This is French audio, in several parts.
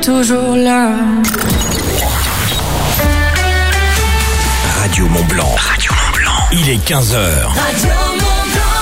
toujours là. Radio Mont Blanc. Radio Mont Blanc. Il est 15h. Radio Mont Blanc.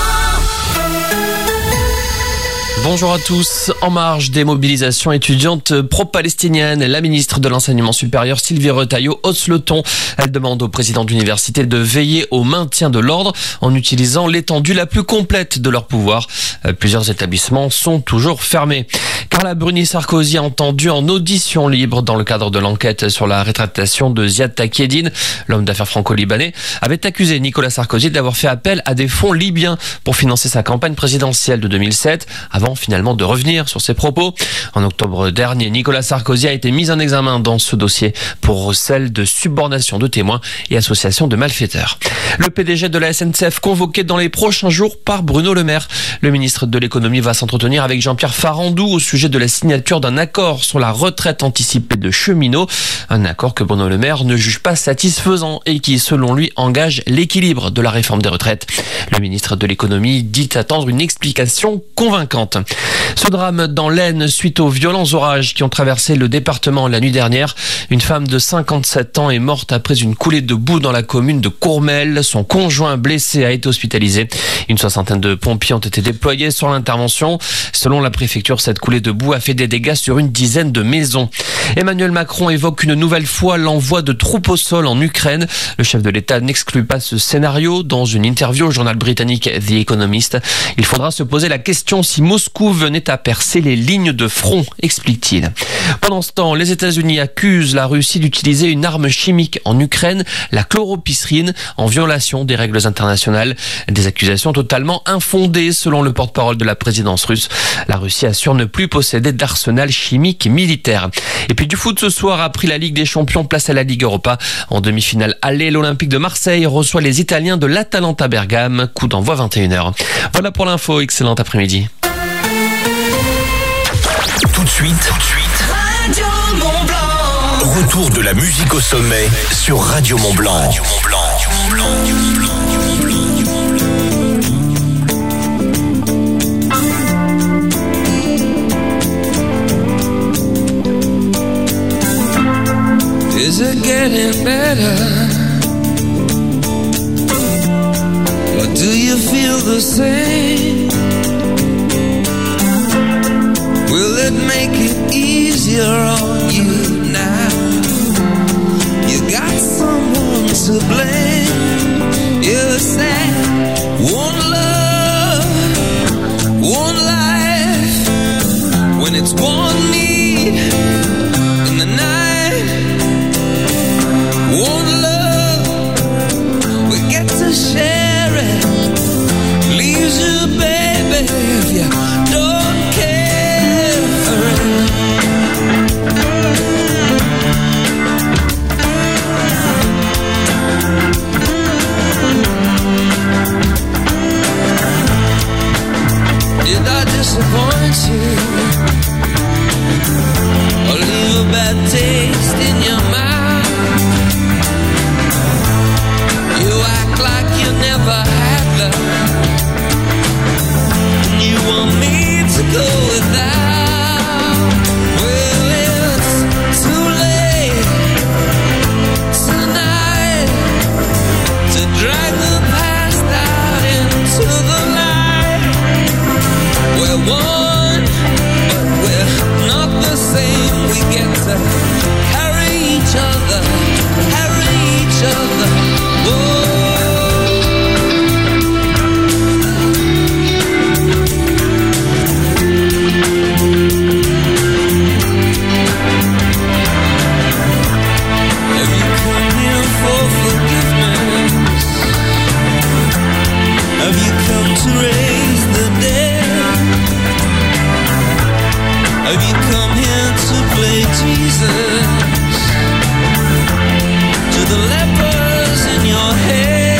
Bonjour à tous. En marge des mobilisations étudiantes pro-palestiniennes, la ministre de l'Enseignement supérieur Sylvie Retailleau hausse le ton. Elle demande au président d'université de veiller au maintien de l'ordre en utilisant l'étendue la plus complète de leur pouvoir. Plusieurs établissements sont toujours fermés. Carla Bruni-Sarkozy a entendu en audition libre dans le cadre de l'enquête sur la rétractation de Ziad Takieddine. L'homme d'affaires franco-libanais avait accusé Nicolas Sarkozy d'avoir fait appel à des fonds libyens pour financer sa campagne présidentielle de 2007, avant finalement de revenir sur ses propos. En octobre dernier, Nicolas Sarkozy a été mis en examen dans ce dossier pour recel de subornation de témoins et association de malfaiteurs. Le PDG de la SNCF convoqué dans les prochains jours par Bruno Le Maire. Le ministre de l'économie va s'entretenir avec Jean-Pierre Farandou au sujet de la signature d'un accord sur la retraite anticipée de cheminots. Un accord que Bruno Le Maire ne juge pas satisfaisant et qui, selon lui, engage l'équilibre de la réforme des retraites. Le ministre de l'économie dit attendre une explication convaincante. Ce drame dans l'Aisne suite aux violents orages qui ont traversé le département la nuit dernière. Une femme de 57 ans est morte après une coulée de boue dans la commune de Courmel. Son conjoint blessé a été hospitalisé. Une soixantaine de pompiers ont été déployés sur l'intervention. Selon la préfecture, cette coulée de boue a fait des dégâts sur une dizaine de maisons. Emmanuel Macron évoque une nouvelle fois l'envoi de troupes au sol en Ukraine. Le chef de l'État n'exclut pas ce scénario. Dans une interview au journal britannique The Economist, il faudra se poser la question si Moscou venait à percer les lignes de front, explique-t-il. Pendant ce temps, les États-Unis accusent la Russie d'utiliser une arme chimique en Ukraine, la chloropysrine, en violation des règles internationales. Des accusations totalement infondées selon le porte-parole de la présidence russe. La Russie assure ne plus posséder d'arsenal chimique militaire. Et puis du foot ce soir, après la Ligue des Champions, place à la Ligue Europa. En demi-finale aller, l'Olympique de Marseille reçoit les Italiens de l'Atalanta Bergame. Coup d'envoi 21h. Voilà pour l'info, excellent après-midi. Tout de suite. Radio Mont Blanc. Retour de la musique au sommet sur Radio Mont Blanc. Radio Mont Blanc. Is it getting better? Or do you feel the same? Will it make it easier on you now? You got someone to blame. You say one love, one life. When it's one need in the night. One love, we get to share it. Leaves you, baby, if you don't care for it. Did I disappoint you? Or leave a bad taste in your mouth? Like you never had love, and you want me to go without. Well, it's too late tonight to drag the past out into the light. We're one, but we're not the same. We get to carry each other, Whoa. Have you come to raise the dead? Have you come here to play Jesus? To the lepers in your head?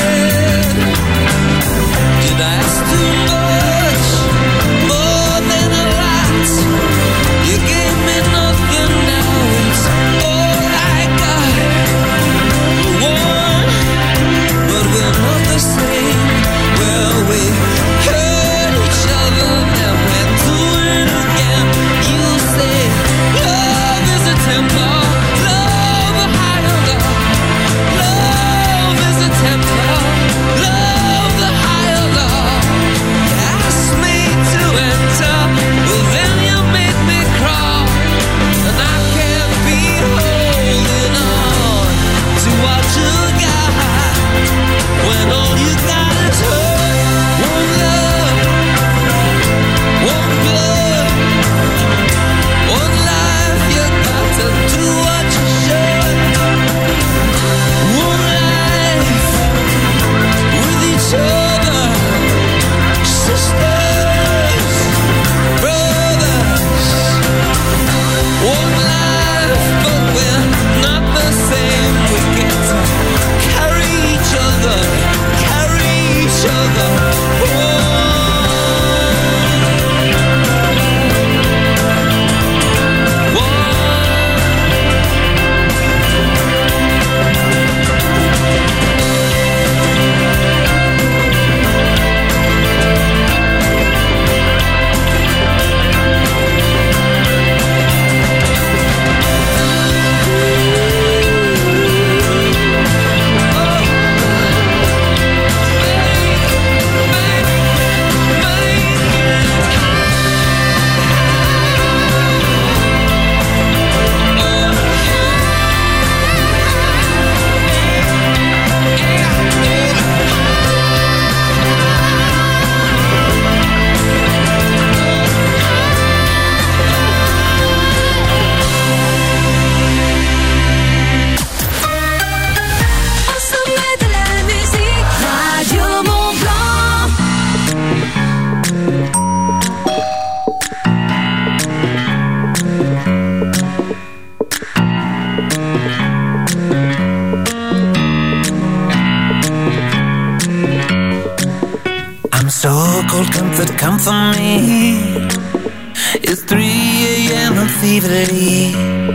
for me. It's 3 a.m. and feverly.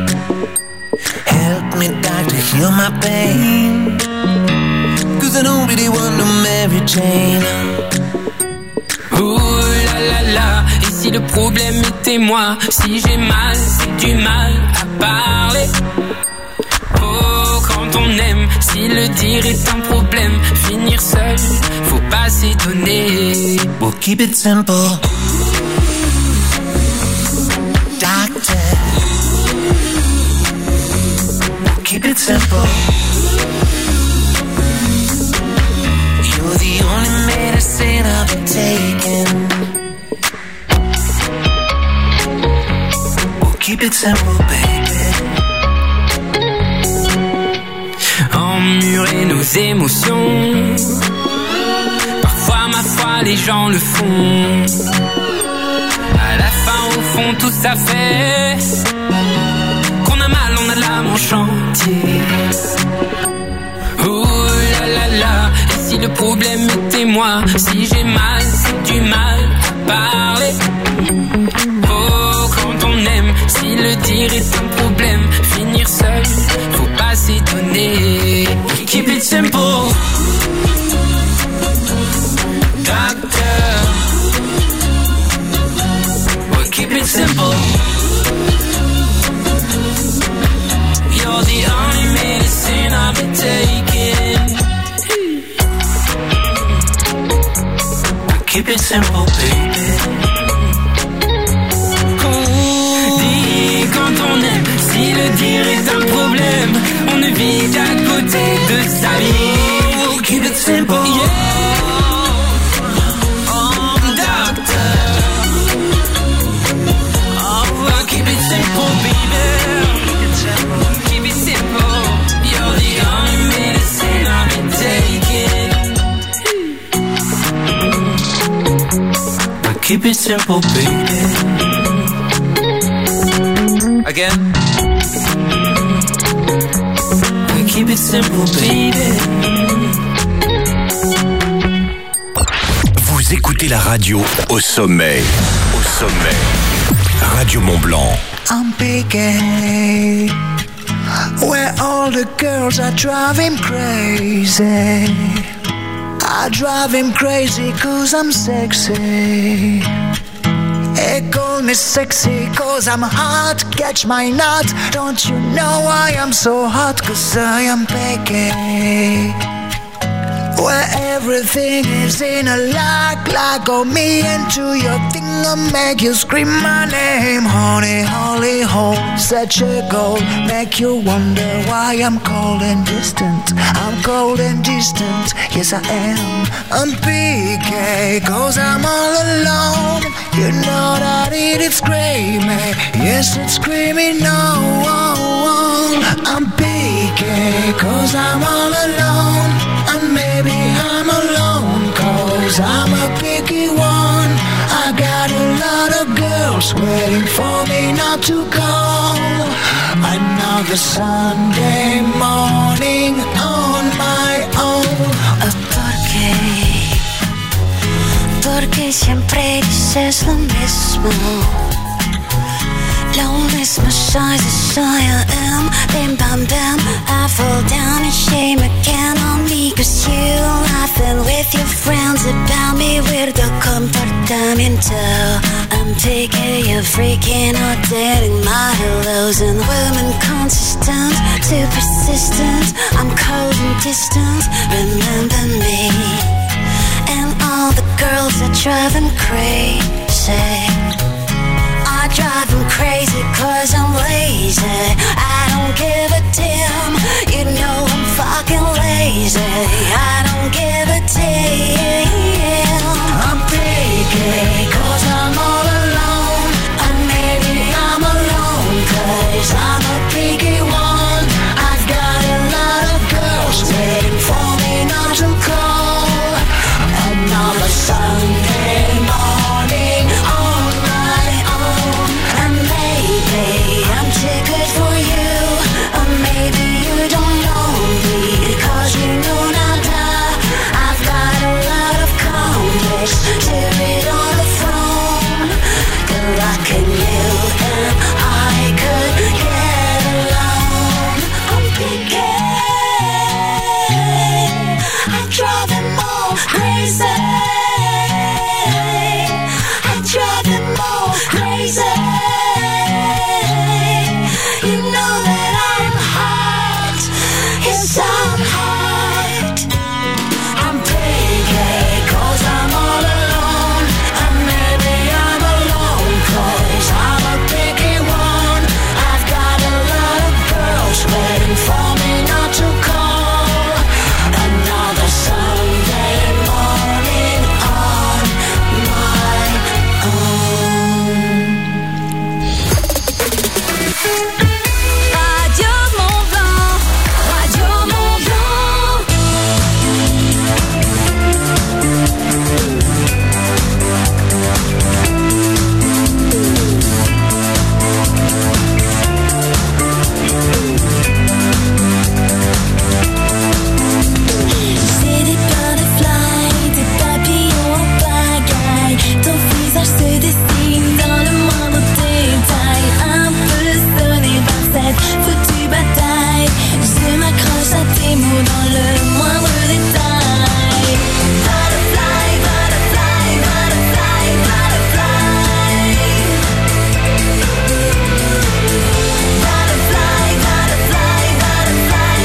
Help me, doctor, heal my pain. Cause I don't really want no Mary Jane. Oh là là là, et si le problème était moi? Si j'ai mal, c'est du mal à parler. Oh, quand on aime, si le dire est un problème, finir seul, faut pas s'étonner. We'll keep it simple. Doctor, we'll keep it simple. You're the only medicine I've been taking. We'll keep it simple, baby. Emmurer nos émotions, parfois ma foi les gens le font. À la fin au fond tout ça fait qu'on a mal, on a l'âme en chantier. Oh là là là, et si le problème était moi? Si j'ai mal, c'est du mal à parler. Oh, quand on aime, si le dire est un problème, finir seul, faut pas s'étonner. Keep it simple. Doctor, we'll keep it simple. You're the only medicine I've been taking. We'll keep it simple, baby. Dis quand on aime, si le dire est un problème, on ne vit qu'à côté de sa vie. We'll keep it simple. Keep it simple, baby. Keep it simple. You're the only medicine I've been taking. But keep it simple, baby. Again. But keep it simple, baby. Vous écoutez la radio au sommet. Au sommet. Radio Mont-Blanc. I'm picking where all the girls are driving crazy. I drive him crazy cause I'm sexy. They call me sexy cause I'm hot. Catch my nut. Don't you know I am so hot? Cause I am picking where everything is in a lock on me into your thing and make you scream my name. Honey, holy hole, such a goal. Make you wonder why I'm cold and distant. I'm cold and distant, yes I am. I'm PK, cause I'm all alone. You know that it's screaming, yes it's screaming no. I'm PK, cause I'm all alone. And maybe I'm alone, cause I'm a picky one. I got a lot of girls waiting for me not to go. Another Sunday morning on my own. Porque siempre dices lo mismo. Lo mismo soy, I am. Bim bam bam, I fall down and shame again on me. Cause you laughing with your friends about me. Weirdo comportamiento. I'm taking you freaking out, dating my hellos. And women consistent, too persistent. I'm cold and distant, remember me. And all the girls are driving crazy. I drive them crazy cause I'm lazy. I don't give a damn. You know I'm fucking lazy. I don't give a damn. I'm picky cause I'm all alone. And maybe I'm alone cause I'm a picky one. I've got a lot of girls waiting for me not to call. Another Sunday morning on my own. And maybe I'm too good for you. You know that I'm hot. Yes, I'm hot. I'm picky 'cause I'm all alone. And maybe I'm alone 'cause I'm a picky one. I've got a lot of girls waiting for me not to call. Another Sunday morning on my own. Radio Mont Blanc, Radio Mont Blanc. C'est des butterflies, des papillons en pagaille. Ton visage se dessine dans le moindre détail. Un peu sonné par cette foutue bataille. Je m'accroche à tes mots dans le moindre détail. Butterfly, butterfly, butterfly, butterfly. Butterfly, butterfly, butterfly,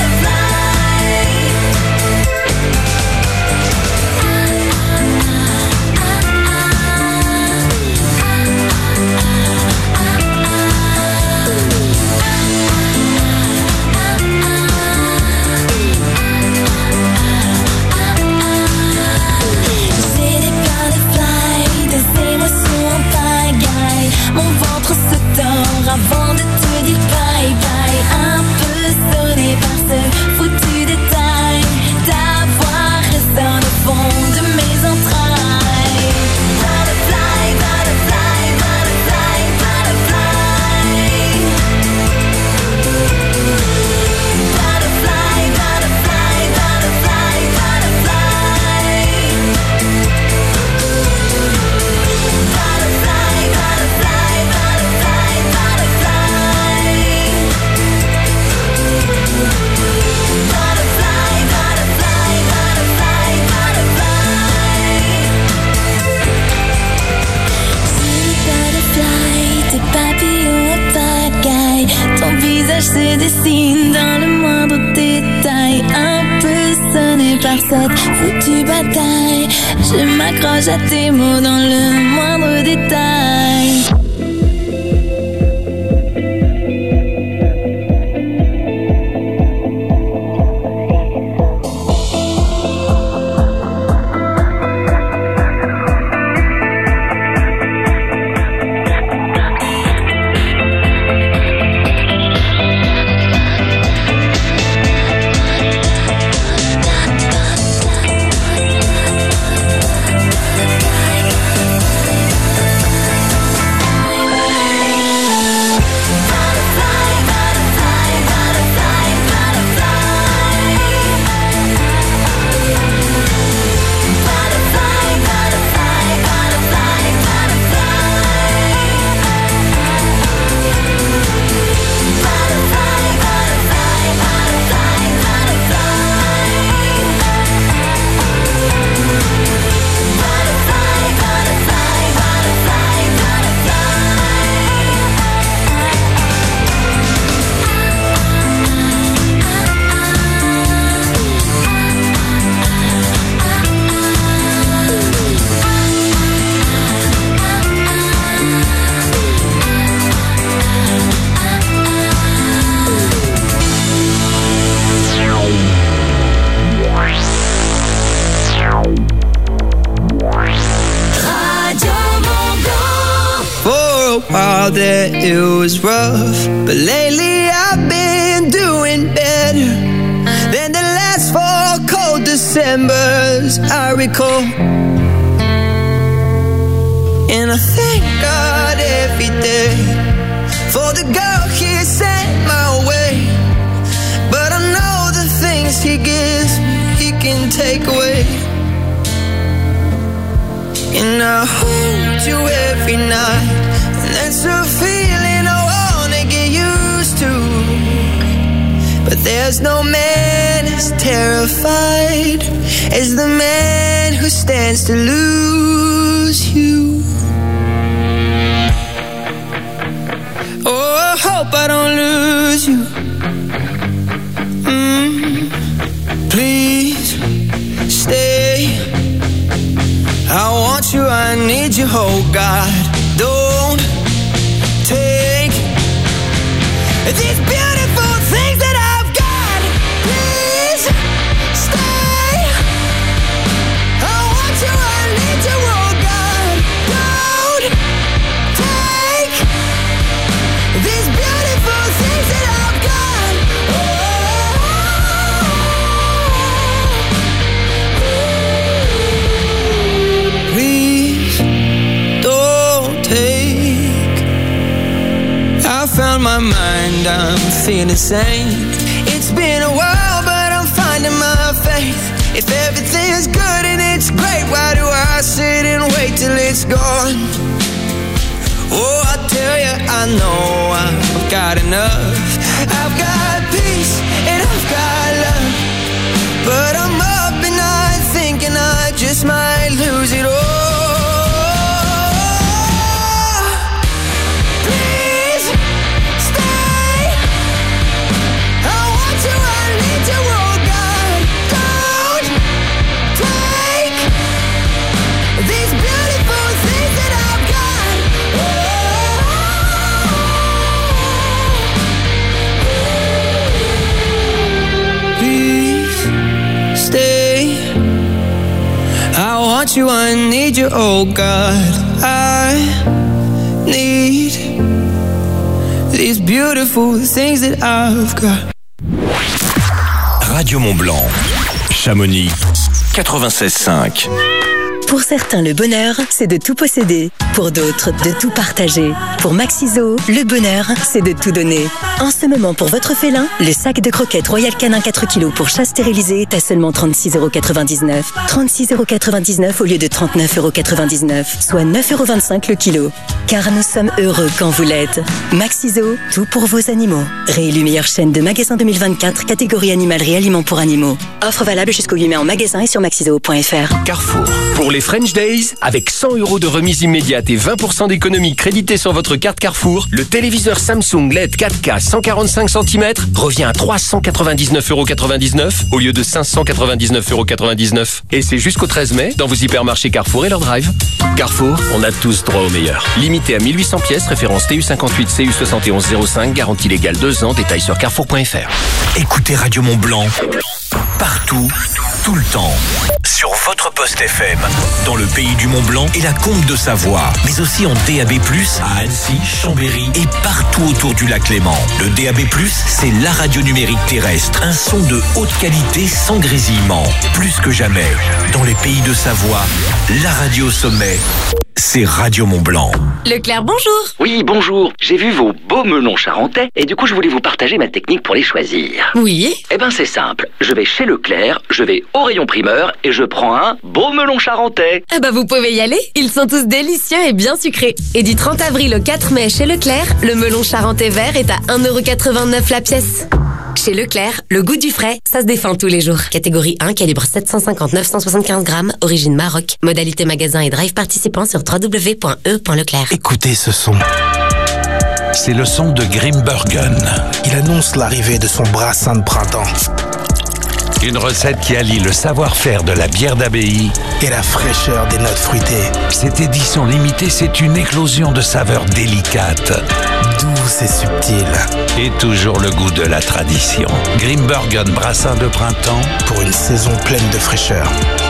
butterfly. C'est des butterflies, des émotions en pagaille. Mon ventre se tord avant de te dire bye bye. Un peu sonné par ce foutu détail. Ta voix résonne au fond de mes entrailles. Butterfly, butterfly, butterfly, butterfly. Butterfly, butterfly, butterfly, butterfly. Butterfly, butterfly, butterfly, butterfly. Butterfly, butterfly, butterfly, butterfly. C'est des butterflies, des papillons à pagaille. Ton visage se dessine dans le moindre détail. Un peu sonné par cette foutue bataille. Je m'accroche à tes mots dans le moindre détail. while there it was rough, but lately I've been doing better than the last 4 cold Decembers I recall. And I thank God every day for the girl He sent my way. But I know the things He gives me, He can take away. And I hold you every night, and that's a feeling I wanna get used to. But there's no man as terrified as the man who stands to lose you. Oh, hope I don't lose you. Please stay. I want you, I need you, oh God. Don't take these beautiful things that I've got. Please stay. I want you, I need you, oh God. Don't take these beautiful things that I've got. Please don't take. I found my mind, I'm feeling sane. It's been a while, but I'm finding my faith. If everything's good and it's great, why do I sit and wait till it's gone? Oh, I tell you, I know I've got enough. I've got peace and I've got love, but I'm up and I thinking I just might lose it all. Please stay. I want you, I need you, oh God. Don't take these beautiful things that I've got. Please stay. I want you, I need you, oh God. I need these beautiful things that I've got. Radio Mont-Blanc, Chamonix, 96.5. Pour certains, le bonheur, c'est de tout posséder. Pour d'autres, de tout partager. Pour Maxiso, le bonheur, c'est de tout donner. En ce moment, pour votre félin, le sac de croquettes Royal Canin 4 kg pour chat stérilisé est à seulement 36,99 €. 36,99 € au lieu de 39,99 €, soit 9,25 € le kilo. Car nous sommes heureux quand vous l'êtes. Maxiso, tout pour vos animaux. Réélu meilleure chaîne de magasins 2024, catégorie animalerie aliments pour animaux. Offre valable jusqu'au 8 mai en magasin et sur maxiso.fr. Carrefour. Pour les French Days, avec 100 € de remise immédiate et 20% d'économie créditée sur votre carte Carrefour, le téléviseur Samsung LED 4K 145 cm revient à 399,99 € au lieu de 599,99 €. Et c'est jusqu'au 13 mai dans vos hypermarchés Carrefour et leur drive. Carrefour, on a tous droit au meilleur. Limité à 1800 pièces, référence TU58 CU7105, garantie légale 2 ans, détails sur carrefour.fr. Écoutez Radio Mont-Blanc partout, tout le temps. Sur votre poste FM, dans le pays du Mont-Blanc et la Combe de Savoie, mais aussi en DAB+, à Annecy, Chambéry et partout autour du lac Léman. Le DAB+, c'est la radio numérique terrestre, un son de haute qualité sans grésillement. Plus que jamais, dans les pays de Savoie, la radio au sommet, c'est Radio Mont-Blanc. Leclerc, bonjour. Oui, bonjour. J'ai vu vos beaux melons charentais et du coup, je voulais vous partager ma technique pour les choisir. Oui. Eh ben, c'est simple. Je vais chez Leclerc, je vais au rayon primeur et je prends un beau melon charentais. Ah bah, vous pouvez y aller. Ils sont tous délicieux et bien sucrés. Et du 30 avril au 4 mai chez Leclerc, le melon charentais vert est à 1,89 € la pièce. Chez Leclerc, le goût du frais, ça se défend tous les jours. Catégorie 1, calibre 750-975 grammes, origine Maroc. Modalité magasin et drive participant sur www.e.leclerc. Écoutez ce son. C'est le son de Grimbergen. Il annonce l'arrivée de son brassin de printemps. Une recette qui allie le savoir-faire de la bière d'abbaye et la fraîcheur des notes fruitées. Cette édition limitée, c'est une éclosion de saveurs délicates, douces et subtiles. Et toujours le goût de la tradition. Grimbergen brassin de printemps pour une saison pleine de fraîcheur.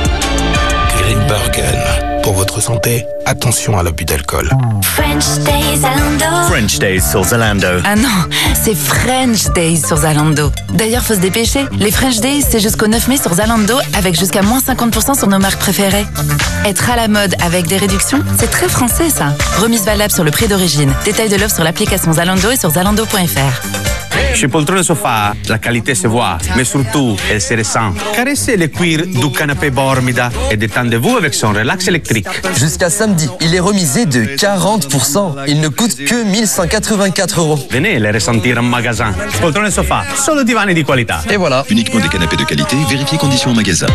Grimbergen. Pour votre santé, attention à l'abus d'alcool. French Days Zalando. French Days sur Zalando. Ah non, c'est French Days sur Zalando. D'ailleurs, faut se dépêcher. Les French Days, c'est jusqu'au 9 mai sur Zalando avec jusqu'à moins 50% sur nos marques préférées. Être à la mode avec des réductions, c'est très français ça. Remise valable sur le prix d'origine. Détail de l'offre sur l'application Zalando et sur zalando.fr. Chez Poltrone Sofa, la qualité se voit, mais surtout, elle se ressent. Caressez le cuir du canapé Bormida et détendez-vous avec son relax électrique. Jusqu'à samedi, il est remisé de 40%. Il ne coûte que 1184 €. Venez les ressentir en magasin. Poltrone Sofa, solo divani di qualità. Et voilà. Uniquement des canapés de qualité, vérifiez conditions en magasin.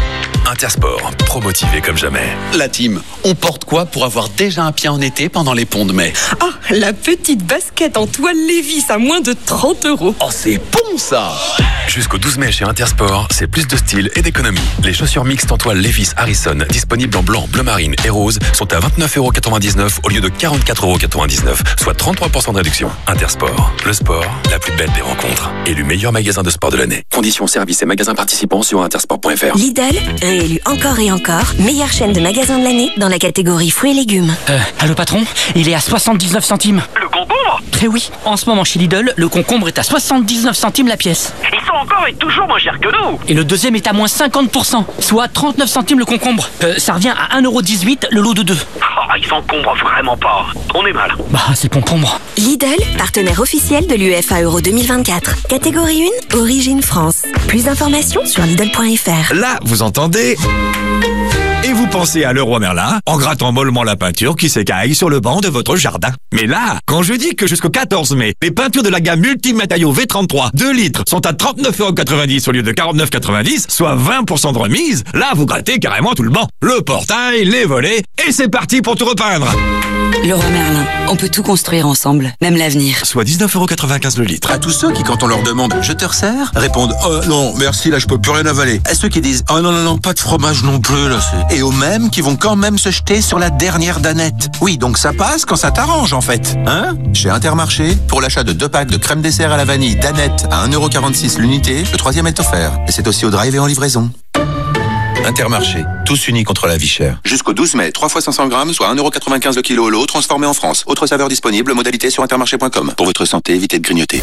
Intersport, pro-motivé comme jamais. La team, on porte quoi pour avoir déjà un pied en été pendant les ponts de mai? Ah, la petite basket en toile Levi's à moins de 30 €. Oh, c'est bon ça! Jusqu'au 12 mai chez Intersport, c'est plus de style et d'économie. Les chaussures mixtes en toile Levi's Harrison, disponibles en blanc, bleu marine et rose, sont à 29,99 € au lieu de 44,99 €, soit 33% de réduction. Intersport, le sport, la plus belle des rencontres. Élu meilleur magasin de sport de l'année. Conditions, services et magasins participants sur intersport.fr. Lidl, réélu encore et encore, meilleure chaîne de magasins de l'année dans la catégorie fruits et légumes. Allô patron, il est à 79 centimes. Le concombre? Eh oui, en ce moment chez Lidl, le concombre est à 79 centimes la pièce. Ils sont encore et toujours moins chers que nous. Et le deuxième est à moins 50%, soit 39 centimes le concombre. Ça revient à 1,18 € le lot de 2. Oh, ils s'encombrent vraiment pas. On est mal. Bah, c'est concombre. Lidl, partenaire officiel de l'UEFA Euro 2024. Catégorie 1, origine France. Plus d'informations sur Lidl.fr. Là, vous entendez? Et vous pensez à Leroy Merlin en grattant mollement la peinture qui s'écaille sur le banc de votre jardin. Mais là, quand je dis que jusqu'au 14 mai, les peintures de la gamme Multimatériaux V33 2 litres sont à 39,90 € au lieu de 49,90 €, soit 20% de remise, là vous grattez carrément tout le banc. Le portail, les volets, et c'est parti pour tout repeindre. Leroy Merlin, on peut tout construire ensemble, même l'avenir. Soit 19,95 € le litre. À tous ceux qui, quand on leur demande « je te resserre ?» répondent « oh non, merci, là je peux plus rien avaler ». À ceux qui disent « oh non, pas de fromage non plus, là c'est... » Et aux mêmes qui vont quand même se jeter sur la dernière danette. Oui, donc ça passe quand ça t'arrange en fait. Hein? Chez Intermarché, pour l'achat de 2 packs de crème dessert à la vanille danette à 1,46 € l'unité, le 3e est offert. Et c'est aussi au drive et en livraison. Intermarché, tous unis contre la vie chère. Jusqu'au 12 mai, 3 fois 500 grammes, soit 1,95 € le kilo au lot, transformé en France. Autre saveur disponible, modalité sur intermarché.com. Pour votre santé, évitez de grignoter.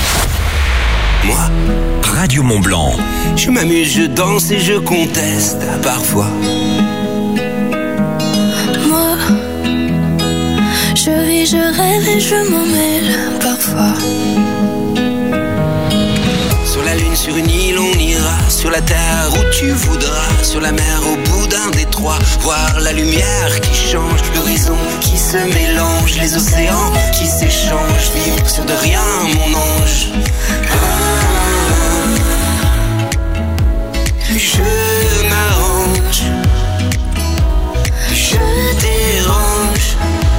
Moi, Radio Mont Blanc. Je m'amuse, je danse et je conteste parfois. Moi, je vis, je rêve et je m'en mêle parfois. Sur la lune, sur une île, on ira. Sur la terre où tu voudras. Sur la mer, au bout d'un détroit. Voir la lumière qui change, l'horizon qui se mélange. Les océans qui s'échangent. Vivre sur de rien, mon ange. Je m'arrange. Je dérange.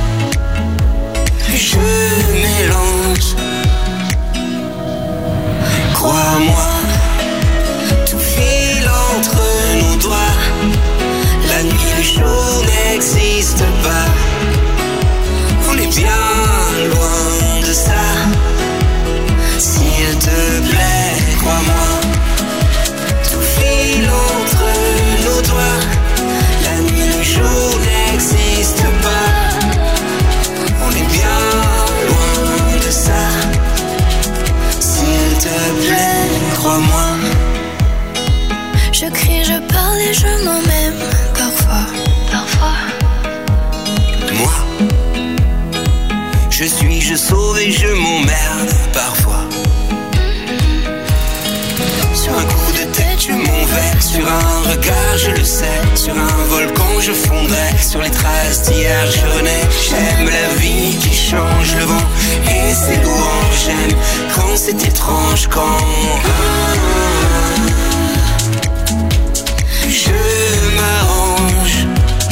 Je mélange. Crois-moi, tout file entre nos doigts. La nuit, le jour n'existe pas. On est bien loin de ça. S'il te plaît, crois-moi, tout file entre nos doigts. La nuit, le jour n'existe pas. On est bien loin de ça. S'il te plaît, crois-moi. Je crie, je parle et je m'en même parfois. Moi, je suis, je sauve et je m'emmerde parfois. Sur un coup de tête, je m'en vais. Sur un regard, je le sais. Sur un volcan, je fondrais. Sur les traces d'hier, je renais. J'aime la vie qui change le vent et ses louanges. J'aime quand c'est étrange, quand je m'arrange.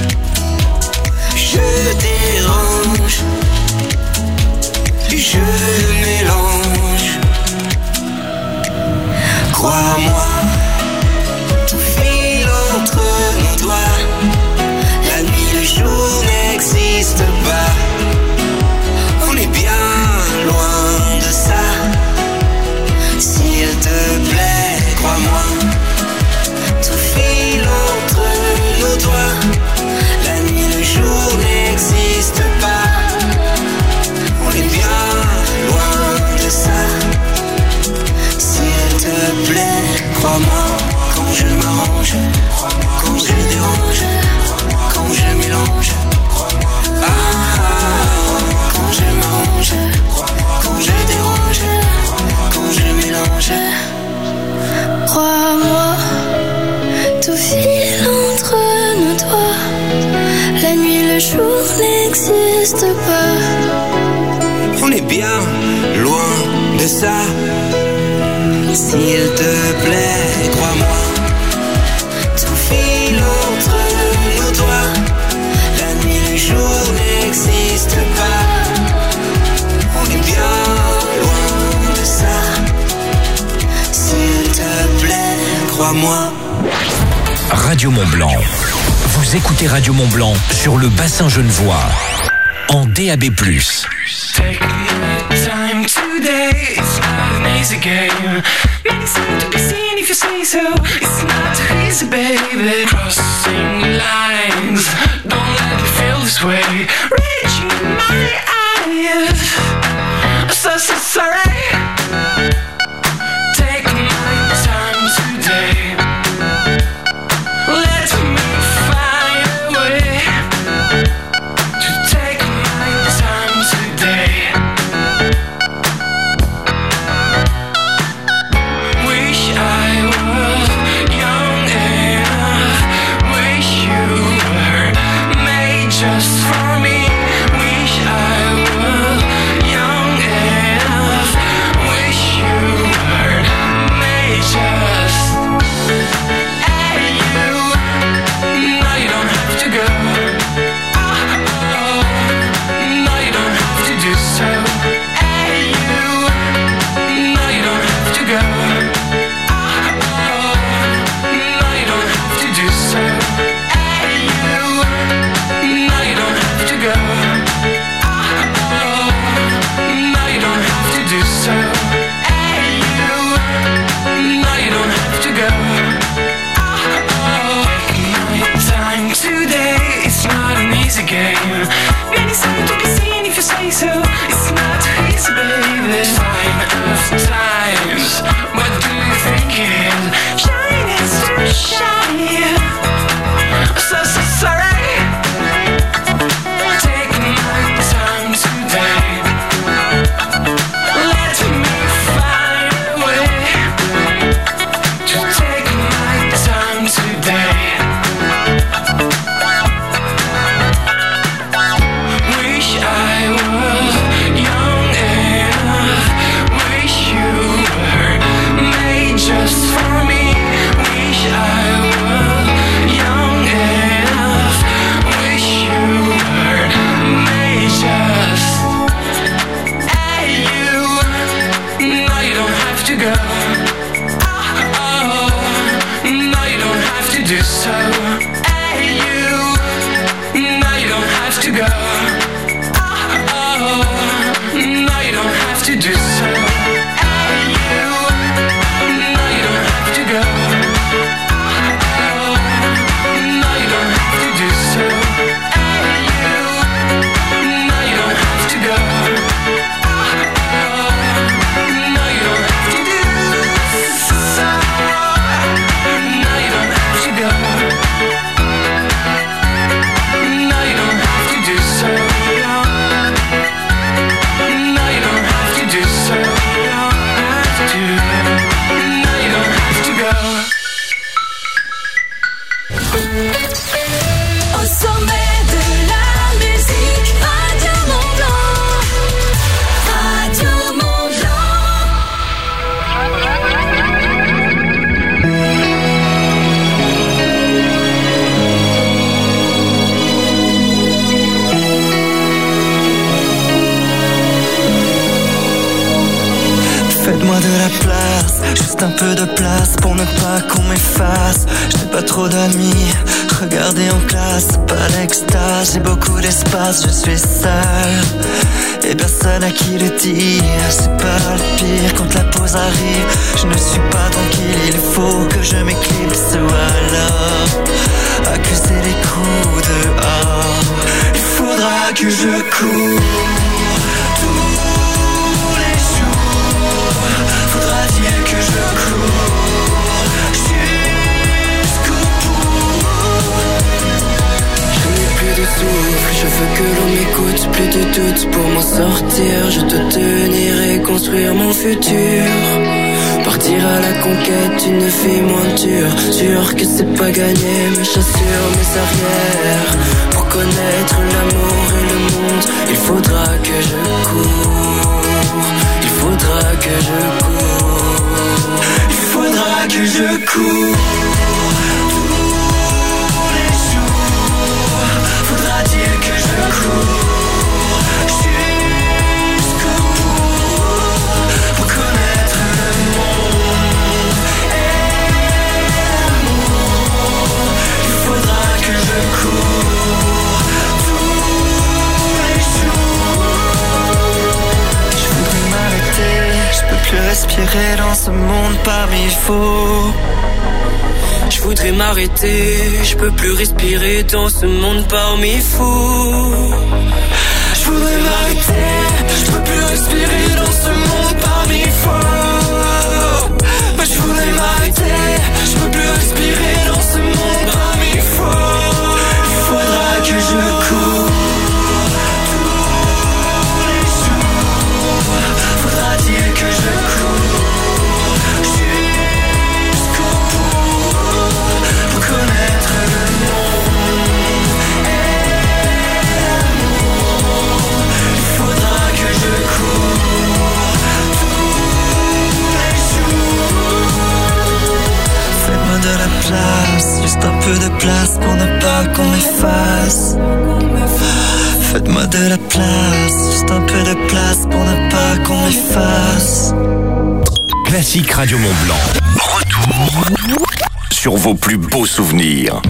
Je dérange. Je mélange. Crois-moi, tout file entre nos doigts. La nuit, le jour n'existe pas. On est bien loin de ça. S'il te plaît, crois-moi, tout file entre nos doigts. La nuit, le jour n'existe pas. On est bien loin de ça. S'il te plaît, crois-moi, quand je m'arrange, quand je dérange, quand je mélange. Quand je m'arrange, quand je dérange, quand je mélange. Crois-moi, tout file entre nos doigts. La nuit, le jour n'existe pas. On est bien loin de ça. S'il te plaît, crois-moi, tout file à moi. Radio Mont Blanc. Vous écoutez Radio Mont Blanc sur le bassin genevois. En DAB+. Take time today, it's not an easy game. Many seem to be seen if you say so. It's not easy, baby. Crossing lines, don't let me feel this way. Reaching in my eyes, so sorry. Take my time today. Let me find a way to take my time today. Wish I was young enough. Wish you were made just for me. Wish I was young enough. Wish you were made just. And you, no, you don't have to go. No, you don't have to do so. And you, no, you don't have to go. No, you don't have to do so. And you, no, you don't have to go. No, you don't have to do so. And you, no, you don't have to go. Time today, it's not an easy game. Many seem to be seen if you say so. It's not easy, baby. Time after times, what do you think it is? Shine is to shine. So sorry. Take my time today. Let me find a way to take my time today. Wish I was young enough. Wish you were made just for me. Wish I was young enough. Wish you were made just. And you, no, you don't have to go. No, you don't have to do so. And you, no, you don't have to go. No, you don't have to do so. And you, no, you don't have to go. No, you don't have to do so. And you, no, you don't have to go. No, you don't have to do so. No, you don't have to go. No, you don't have to do so. No, you don't have to do so. No, you don't have to go. Au sommet de la musique, Radio Mont Blanc. Radio Mont Faites-moi de la place, juste un peu de place pour ne pas qu'on m'efface. J'ai pas trop d'amis, regardez en classe, pas d'extase. J'ai beaucoup d'espace, je suis seul et personne à qui le dire. C'est pas le pire quand la pause arrive. Je ne suis pas tranquille, il faut que je m'éclipse ou alors accuser les coups dehors. Il faudra que je cours tous les jours. Faudra-t-il que je cours jusqu'au bout? Je n'ai plus de souffle, je veux que l'on m'écoute. Plus de doute pour m'en sortir. Je dois tenir et construire mon futur. Partir à la conquête d'une vie moins dure. Sûr que c'est pas gagné, mes chaussures, mes arrières. Pour connaître l'amour et le monde, il faudra que je cours. Il faudra que je cours. Il faudra que je cours tous les jours. Faudra-t-il que je cours jusqu'au bout pour connaître le monde et dans ce monde parmi faux. Je voudrais m'arrêter, je peux plus respirer dans ce monde parmi fous. Je voudrais m'arrêter, je peux plus respirer dans ce monde parmi fous. Mais je voudrais m'arrêter, je peux plus respirer dans ce monde parmi fous. Il faudra que je cours tous les jours. Faudra-t-il que je cours jusqu'au bout pour connaître le monde et l'amour. Il faudra que je cours tous les jours. Faites-moi de la place, juste un peu de place pour ne pas qu'on m'efface. Faites-moi de la place, juste un peu de place pour ne pas qu'on m'efface. Classique Radio Mont-Blanc. Retour sur vos plus beaux souvenirs.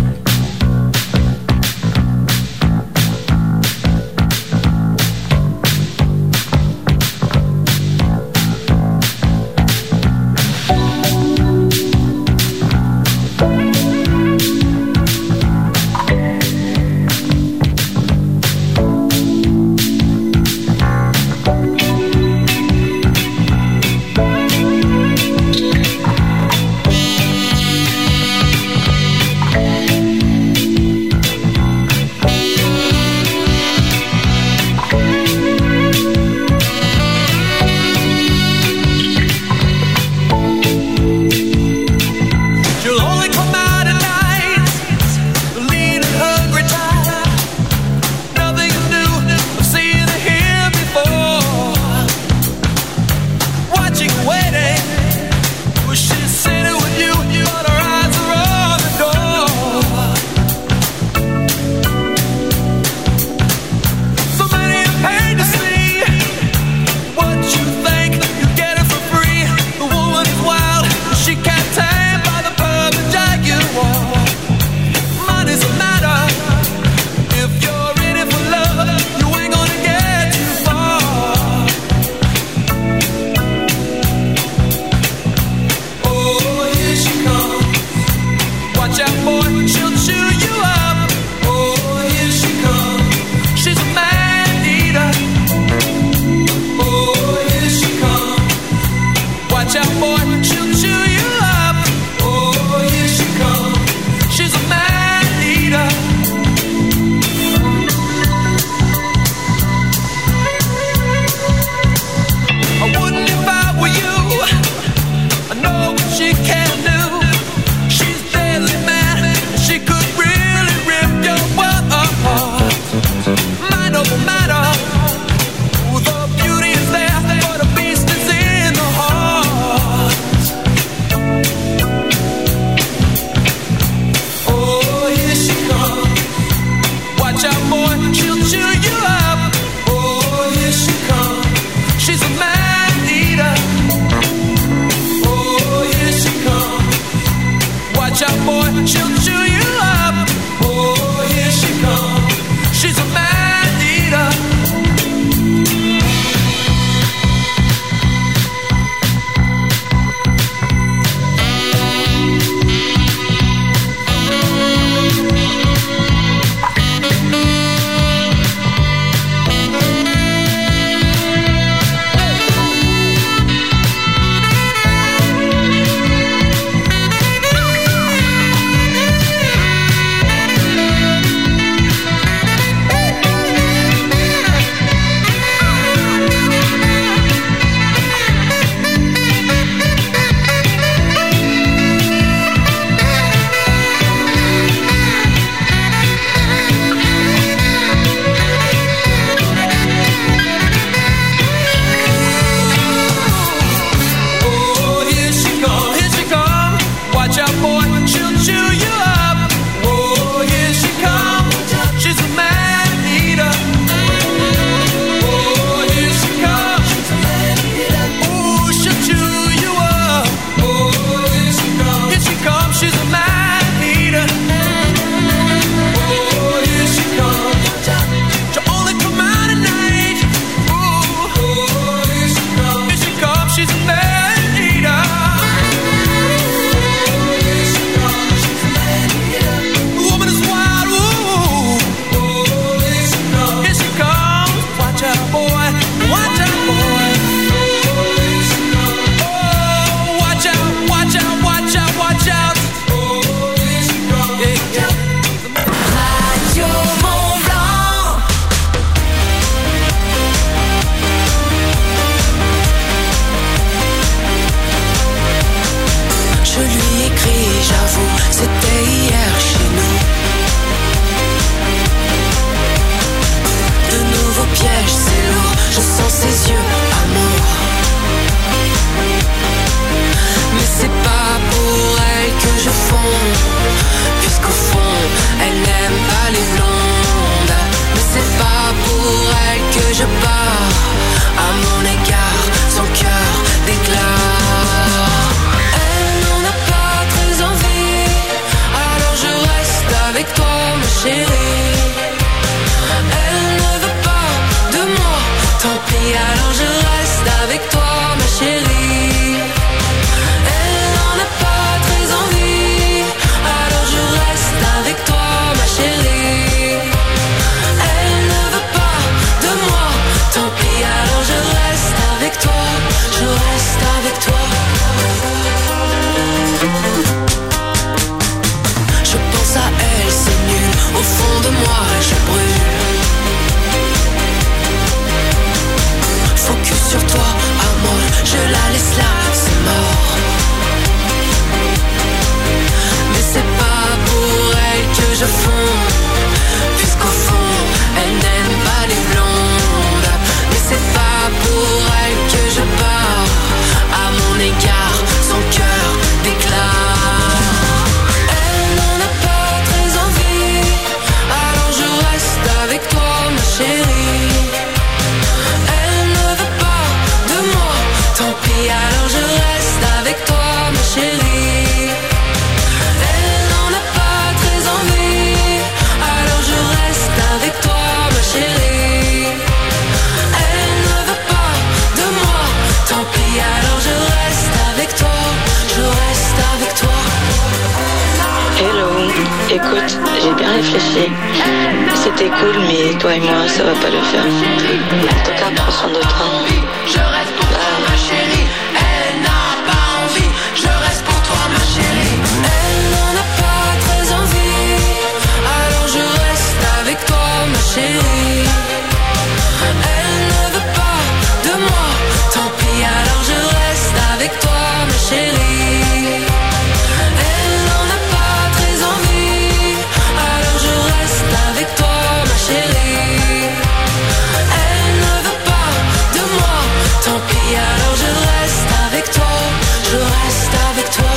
Écoute, j'ai bien réfléchi. C'était cool, mais toi et moi, ça va pas le faire. En tout cas, prends soin de toi. Je reste pour toi, ma chérie. Elle n'a pas envie. Je reste pour toi, ma chérie. Elle n'en a pas très envie. Alors je reste avec toi, ma chérie. Elle ne veut pas de moi. Tant pis, alors je reste avec toi, ma chérie. Elle n'en a pas très envie. Alors je reste avec toi, ma chérie. Elle ne veut pas de moi. Tant pis, alors je reste avec toi. Je reste avec toi.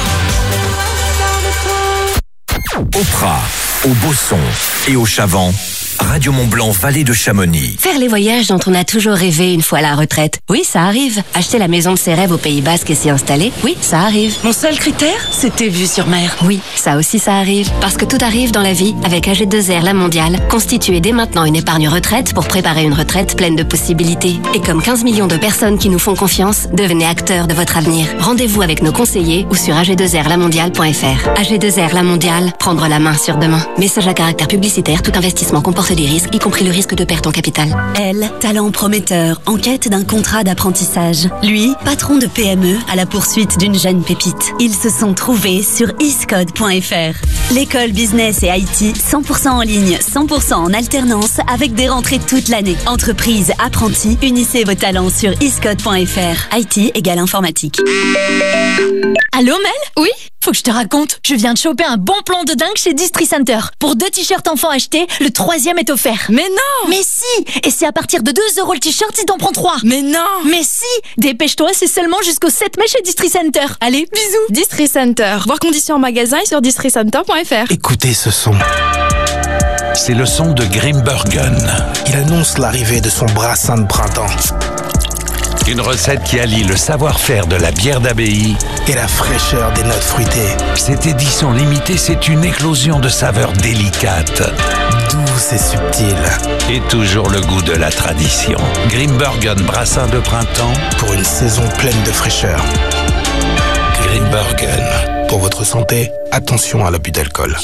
Au Prat, au Bosson et au Chavant, Radio Mont-Blanc, vallée de Chamonix. Faire les voyages dont on a toujours rêvé une fois à la retraite. Oui, ça arrive. Acheter la maison de ses rêves au Pays Basque et s'y installer. Oui, ça arrive. Mon seul critère, c'était vue sur mer. Oui, ça aussi ça arrive. Parce que tout arrive dans la vie avec AG2R La Mondiale. Constituez dès maintenant une épargne retraite pour préparer une retraite pleine de possibilités. Et comme 15 millions de personnes qui nous font confiance, devenez acteurs de votre avenir. Rendez-vous avec nos conseillers ou sur ag2rlamondiale.fr. AG2R La Mondiale, prendre la main sur demain. Message à caractère publicitaire, tout investissement comporte des risques, y compris le risque de perte en capital. Elle, talent prometteur, en quête d'un contrat d'apprentissage. Lui, patron de PME, à la poursuite d'une jeune pépite. Ils se sont trouvés sur iscode.fr. L'école business et IT, 100% en ligne, 100% en alternance, avec des rentrées toute l'année. Entreprise, apprentis, unissez vos talents sur iscode.fr. IT égale informatique. Allô Mel ? Oui ? Faut que je te raconte, je viens de choper un bon plan de dingue chez Distri Center. Pour 2 t-shirts enfants achetés, le 3e est offert. Mais non! Mais si! Et c'est à partir de 2 € le t-shirt si t'en prends 3. Mais non! Mais si! Dépêche-toi, c'est seulement jusqu'au 7 mai chez Distri Center. Allez, bisous! Distri Center. Voir conditions en magasin et sur districenter.fr. Écoutez ce son. C'est le son de Grimbergen. Il annonce l'arrivée de son brassin de printemps. Une recette qui allie le savoir-faire de la bière d'abbaye et la fraîcheur des notes fruitées. Cette édition limitée, c'est une éclosion de saveurs délicates, douces et subtiles. Et toujours le goût de la tradition. Grimbergen brassin de printemps pour une saison pleine de fraîcheur. Grimbergen. Pour votre santé, attention à l'abus d'alcool.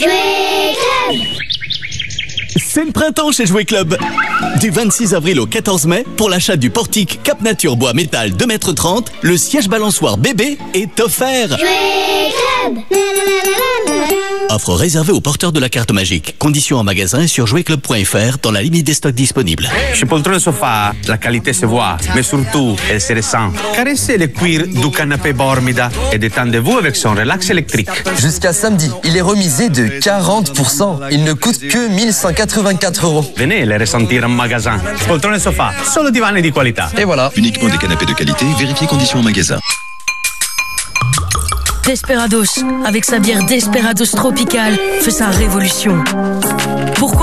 C'est le printemps chez Jouet Club. Du 26 avril au 14 mai, pour l'achat du portique Cap Nature Bois Métal 2,30 m, le siège balançoire bébé est offert. Jouet Club. Offre réservée aux porteurs de la carte magique. Conditions en magasin et sur jouetclub.fr dans la limite des stocks disponibles. Chez Poltrone Sofa, la qualité se voit, mais surtout, elle se ressent. Caressez le cuir du canapé Bormida et détendez-vous avec son relax électrique. Jusqu'à samedi, il est remisé de 40%. Il ne coûte que 1184 €. Venez les ressentir en magasin. Poltrone Sofa, solo divani di qualità. Et voilà. Uniquement des canapés de qualité, vérifiez conditions en magasin. Desperados, avec sa bière Desperados Tropical, fait sa révolution. Pourquoi ?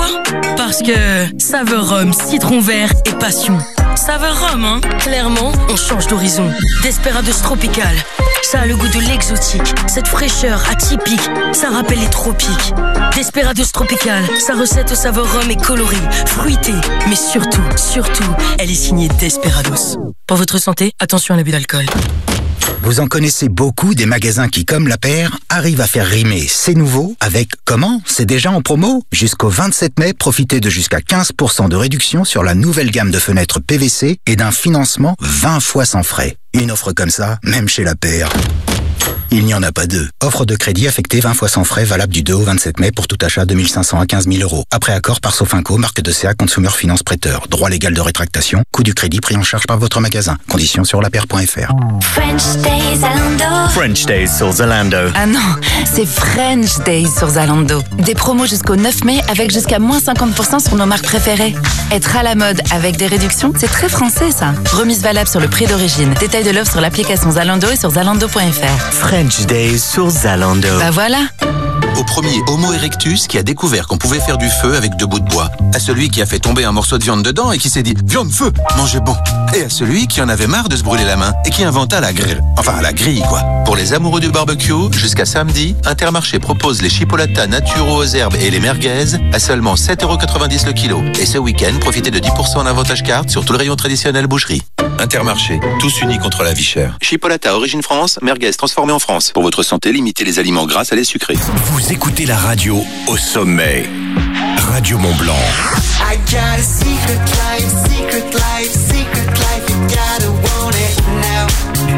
Parce que saveur rhum, citron vert et passion. Saveur rhum, hein ? Clairement, on change d'horizon. Desperados Tropical, ça a le goût de l'exotique. Cette fraîcheur atypique, ça rappelle les tropiques. Desperados Tropical, sa recette aux saveurs rhum est colorée, fruitée, mais surtout, elle est signée Desperados. Pour votre santé, attention à l'abus d'alcool. Vous en connaissez beaucoup des magasins qui, comme La Paire, arrivent à faire rimer c'est nouveau avec comment ? C'est déjà en promo ? Jusqu'au 27 mai, profitez de jusqu'à 15% de réduction sur la nouvelle gamme de fenêtres PVC et d'un financement 20 fois sans frais. Une offre comme ça, même chez La Paire, il n'y en a pas deux. Offre de crédit affectée 20 fois sans frais, valable du 2 au 27 mai pour tout achat de 1 500 à 15 000 €. Après accord par Sofinco, marque de CA Consumer Finance Prêteur. Droit légal de rétractation. Coût du crédit pris en charge par votre magasin. Conditions sur lapaire.fr. French Days Zalando. French Days sur Zalando. Ah non, c'est French Days sur Zalando. Des promos jusqu'au 9 mai avec jusqu'à moins 50% sur nos marques préférées. Être à la mode avec des réductions, c'est très français ça. Remise valable sur le prix d'origine. Détail de l'offre sur l'application Zalando et sur zalando.fr. French Days sur Zalando. Bah voilà. Au premier Homo erectus qui a découvert qu'on pouvait faire du feu avec 2 bouts de bois. À celui qui a fait tomber un morceau de viande dedans et qui s'est dit « Viande, feu, mangez bon !» Et à celui qui en avait marre de se brûler la main et qui inventa la grille. Enfin, la grille, quoi. Pour les amoureux du barbecue, jusqu'à samedi, Intermarché propose les chipolatas naturaux aux herbes et les merguez à seulement 7,90 € le kilo. Et ce week-end, profitez de 10% en avantage carte sur tout le rayon traditionnel boucherie. Intermarché, tous unis contre la vie chère. Chipolata Origine France, merguez transformée en France. Pour votre santé, limitez les aliments gras à lait sucré. Vous écoutez la radio au sommet. Radio Mont Blanc. I got a secret life, secret life, secret life. You gotta want it now.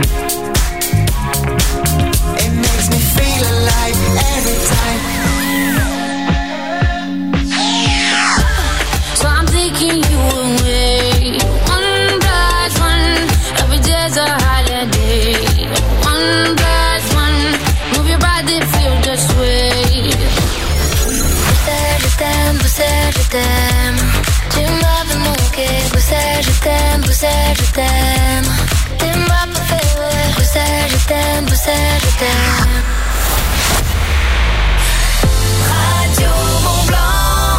It makes me feel alive every time. So I'm taking you away. One plus one, every day's a holiday. One plus one, move your body, feel the sway. Je t'aime, tu m'avais manqué. Je t'aime, je t'aime. T'es ma préférée. Je t'aime. Radio Mont Blanc.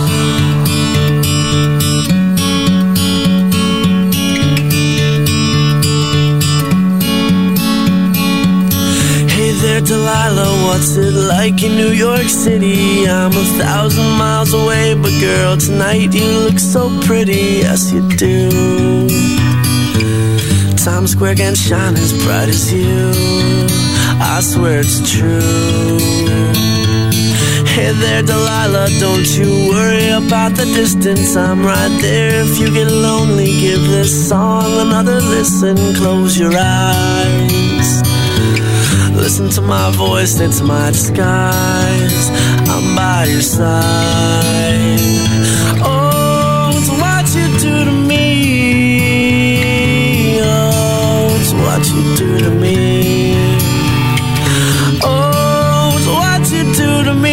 Hey there, Delilah, what's it like in New York City? I'm 1,000 miles away, but girl, tonight you look so pretty, yes you do. Times Square can't shine as bright as you, I swear it's true. Hey there, Delilah, don't you worry about the distance, I'm right there. If you get lonely, give this song another listen, close your eyes. Listen to my voice, it's my disguise. I'm by your side. Oh, it's what you do to me. Oh, it's what you do to me. Oh, it's what you do to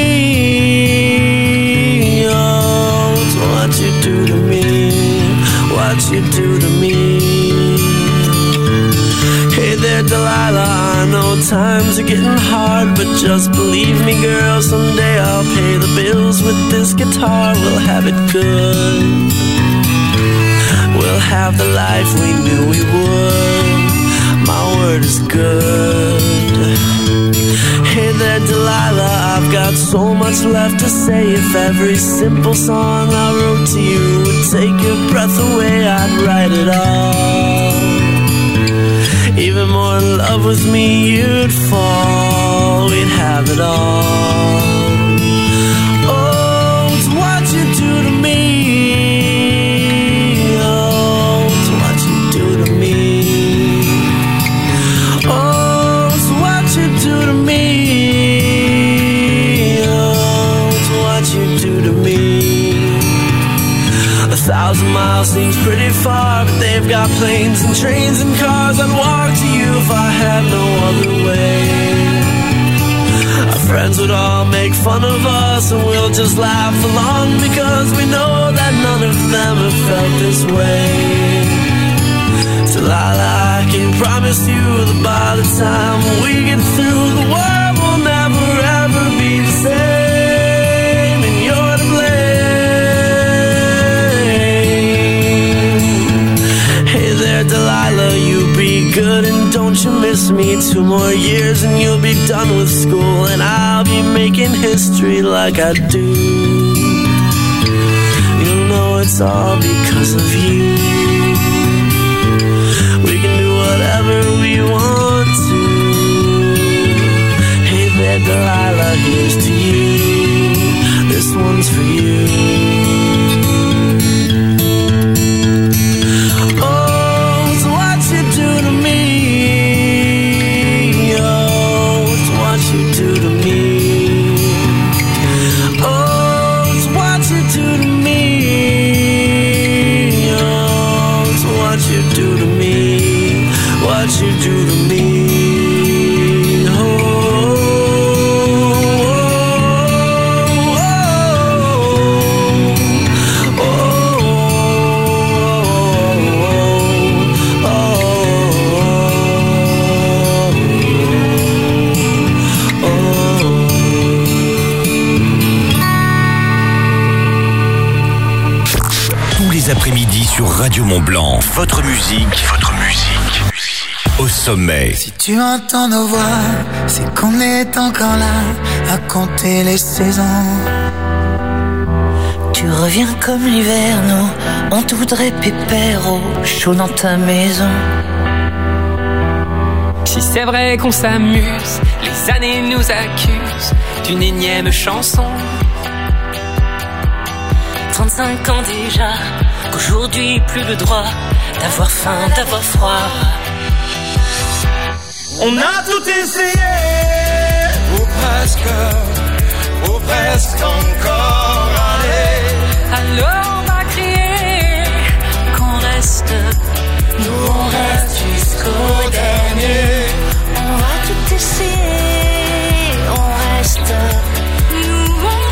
me. Oh, it's what you do to me. What you do to me. Hey there, Delilah, I know times are getting hard, but just believe me, girl, someday I'll pay the bills with this guitar. We'll have it good. We'll have the life we knew we would. My word is good. Hey there, Delilah, I've got so much left to say. If every simple song I wrote to you would take your breath away, I'd write it all. Even more in love with me, you'd fall. We'd have it all. Oh, it's what you do to me. Oh, it's what you do to me. Oh, it's what you do to me. Oh, it's what you do to me. 1,000 miles seems pretty far, but they've got planes and trains and cars. I'd walk to you if I had no other way. Our friends would all make fun of us, and we'll just laugh along, because we know that none of them have felt this way. Delilah, I can promise you that by the time we get through, the world will never ever be the same, and you're to blame. Hey there, Delilah, you be good and don't you miss me. 2 more years and you'll be done with school, and I'll be making history like I do. You'll know it's all because of you. We can do whatever we want to. Hey there, Delilah, here's to you. This one's for you. You do to me. Oh, oh, oh, oh, oh, Tous les après-midi sur Radio Mont Blanc, votre musique au sommet. Si tu entends nos voix, c'est qu'on est encore là à compter les saisons. tu reviens comme l'hiver, nous, on te voudrait pépère au chaud dans ta maison. Si c'est vrai qu'on s'amuse, les années nous accusent d'une énième chanson. 35 ans déjà, qu'aujourd'hui plus le droit d'avoir faim, d'avoir froid. On a tout essayé, ou presque encore, allez. Alors on va crier qu'on reste, nous on reste jusqu'au dernier. On va tout essayer, on reste, nous on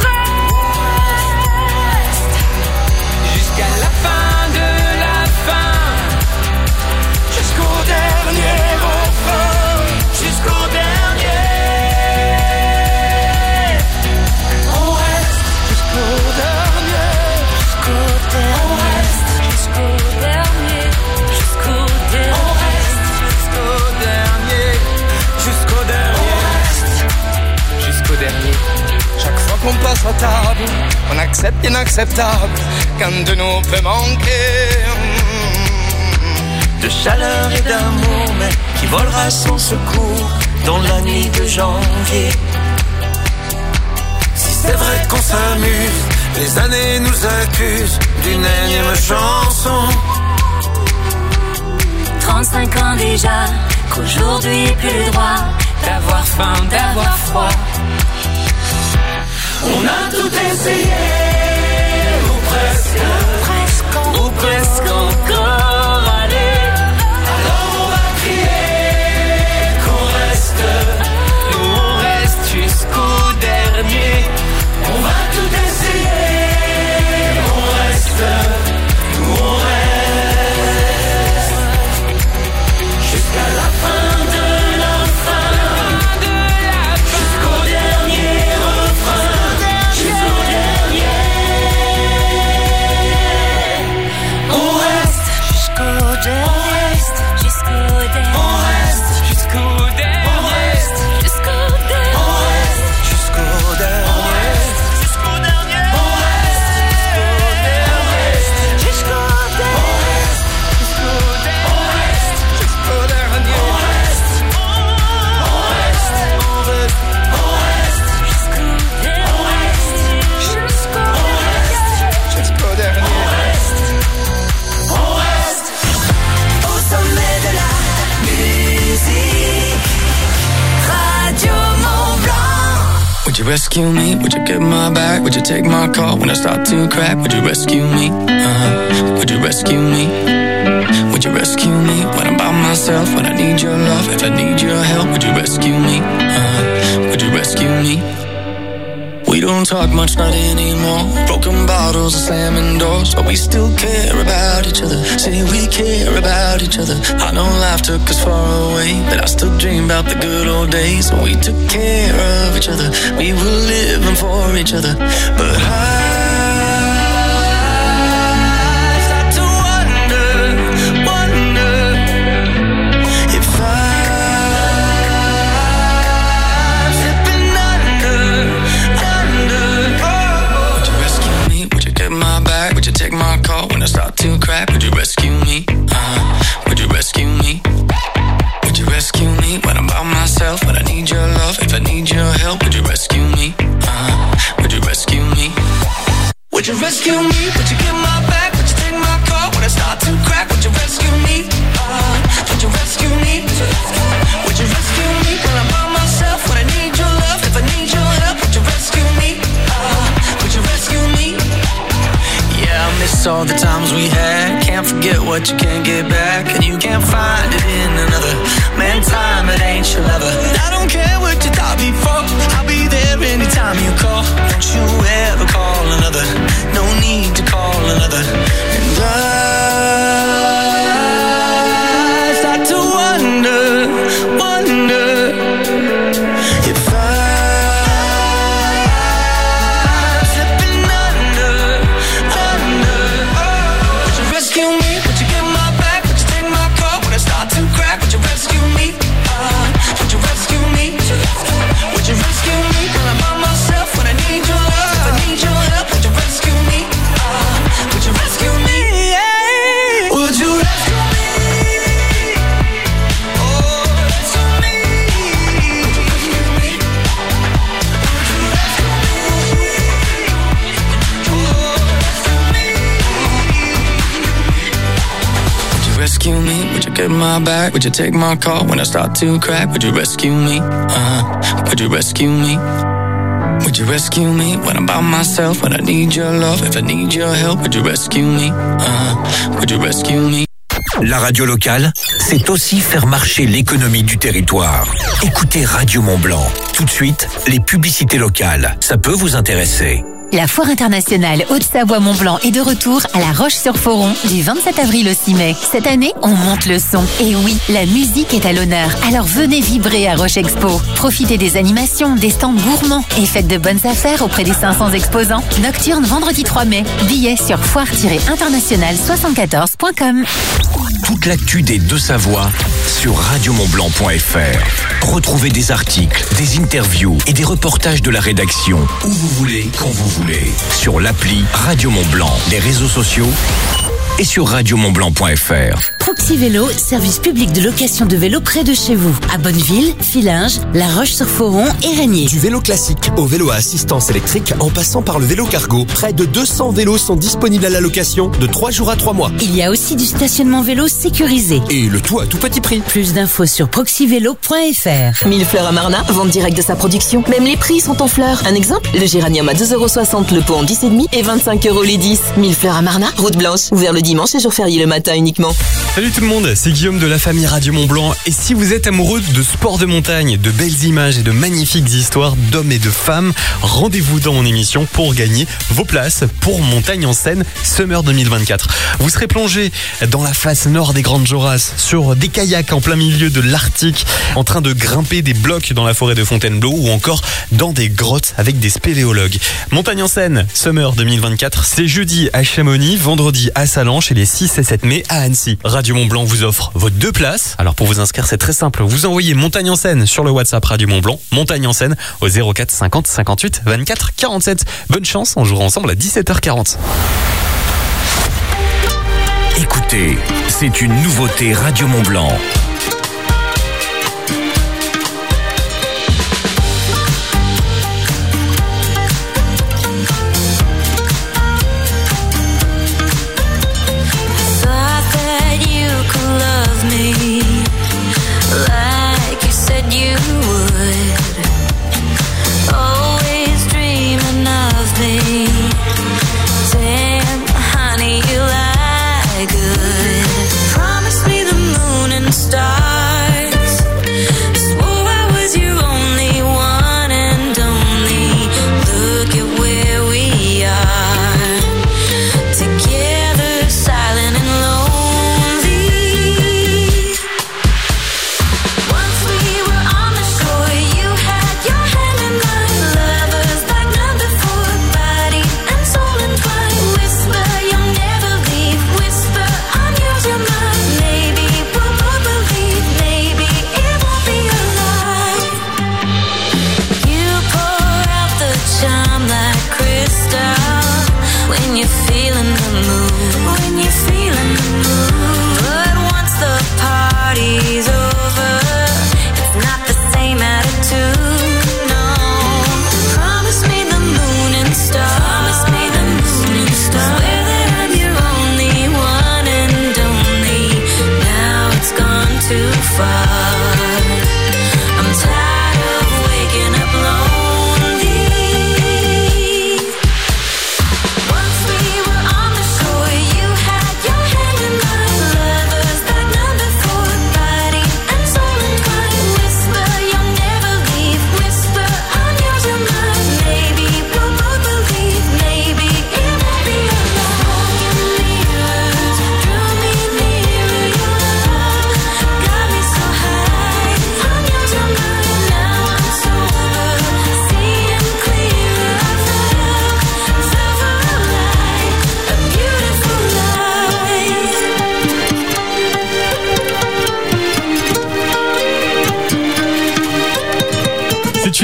reste jusqu'à la fin de la fin, jusqu'au dernier refrain, jusqu'au dernier. On reste jusqu'au dernier, jusqu'au dernier. On reste jusqu'au dernier, jusqu'au dernier. On reste jusqu'au dernier, jusqu'au dernier. On reste jusqu'au dernier. Chaque fois qu'on passe à table, on accepte l'inacceptable, qu'un de nous peut manquer. De chaleur et d'amour, mais qui volera sans secours dans la nuit de janvier. Si c'est vrai qu'on s'amuse, les années nous accusent d'une énième chanson. 35 ans déjà, qu'aujourd'hui plus le droit d'avoir faim, d'avoir froid. On a tout essayé, ou presque encore, allez. Alors on va crier qu'on reste, nous on reste jusqu'au dernier. On va tout essayer, on reste, nous on reste jusqu'à la fin de la fin, jusqu'au dernier refrain, jusqu'au dernier. On reste jusqu'au dernier, jusqu'au dernier. On reste jusqu'au dernier, on reste jusqu'au dernier, on reste jusqu'au dernier, jusqu'au dernier. On reste jusqu'au dernier, on reste jusqu'au dernier, on reste jusqu'au dernier. On reste, on reste, on reste, on reste jusqu'au dernier, on reste jusqu'au dernier. On reste au sommet de la musique. Radio Mont-Blanc. Would you rescue me? Would you get my back? Would you take my call when I start to crack? Would you rescue me? Would you rescue me? Would you rescue me when I'm by myself? When I need your love, if I need your help, would you rescue me? Would you rescue me? We don't talk much, not anymore. Broken bottles and slamming doors, but we still care about each other. Say we care about each other. I know life took us far away, but I still dream about the good old days when we took care of each other. We were living for each other. But I start to wonder if I'm slipping under. Would you rescue me? Would you get my back? Would you take my call when I start to crack? Would you rescue me? Would you rescue me? Would you rescue me when I'm by myself? When I need your love, if I need your help, would you rescue me? Would you rescue me? Would you rescue me? Would you get my back? Would you take my call when I start to crack? Would you rescue me? Would you rescue me? Would you rescue me when I'm by myself? When I need your love, if I need your help, would you rescue me? Would you rescue me? Yeah, I miss all the times we had. Can't forget what you can't get back, and you can't find it in another. Man, time, it ain't your lover. I don't care what you thought before. I'll be there anytime you call. Don't you ever call another. No need to call another. And I start to wonder if I'm slipping under. Would you rescue me? Would you get my back? Would you take my call when I start to crack? Would you rescue me? Would you rescue look at my back? Would you take my call when I start to crack? Would you rescue me? Would you rescue me? Would you rescue me when I'm by myself? When I need your love, if I need your help, would you rescue me? Would you rescue me? La radio locale, c'est aussi faire marcher l'économie du territoire. Écoutez Radio Mont-Blanc. Tout de suite, les publicités locales. Ça peut vous intéresser. La Foire internationale Haute-Savoie-Mont-Blanc est de retour à La Roche-sur-Foron du 27 avril au 6 mai. Cette année, on monte le son. Et oui, la musique est à l'honneur. Alors venez vibrer à Roche Expo. Profitez des animations, des stands gourmands et faites de bonnes affaires auprès des 500 exposants. Nocturne vendredi 3 mai. Billets sur foire-international74.com. Toute l'actu des Deux-Savoies sur radiomontblanc.fr. Retrouvez des articles, des interviews et des reportages de la rédaction où vous voulez, quand vous voulez. Sur l'appli Radio Mont-Blanc, les réseaux sociaux et sur radiomontblanc.fr. Proxy Vélo, service public de location de vélos près de chez vous. À Bonneville, Fillinges, La Roche-sur-Foron et Régnier. Du vélo classique au vélo à assistance électrique en passant par le vélo cargo. Près de 200 vélos sont disponibles à la location de 3 jours à 3 mois. Il y a aussi du stationnement vélo sécurisé. Et le tout à tout petit prix. Plus d'infos sur proxyvélo.fr. Millefleurs à Marna, vente directe de sa production. Même les prix sont en fleurs. Un exemple, le géranium à 2,60€ le pot en 10,5 et 25€ les 10. Millefleurs à Marna, route blanche, ouvert le dimanche et jour férié le matin uniquement. Salut tout le monde, c'est Guillaume de la famille Radio Mont-Blanc. Et si vous êtes amoureux de sport de montagne, de belles images et de magnifiques histoires d'hommes et de femmes, rendez-vous dans mon émission pour gagner vos places pour Montagne en Seine Summer 2024. Vous serez plongé dans la face nord des Grandes Jorasses, sur des kayaks en plein milieu de l'Arctique, en train de grimper des blocs dans la forêt de Fontainebleau ou encore dans des grottes avec des spéléologues. Montagne en Seine Summer 2024, c'est jeudi à Chamonix, vendredi à Sallanches et les 6 et 7 mai à Annecy. Radio Mont-Blanc vous offre vos 2 places. Alors pour vous inscrire, c'est très simple. Vous envoyez Montagne en Seine sur le WhatsApp Radio Mont-Blanc, Montagne en Seine au 04 50 58 24 47. Bonne chance, on jouera ensemble à 17h40. Écoutez, c'est une nouveauté Radio Mont-Blanc.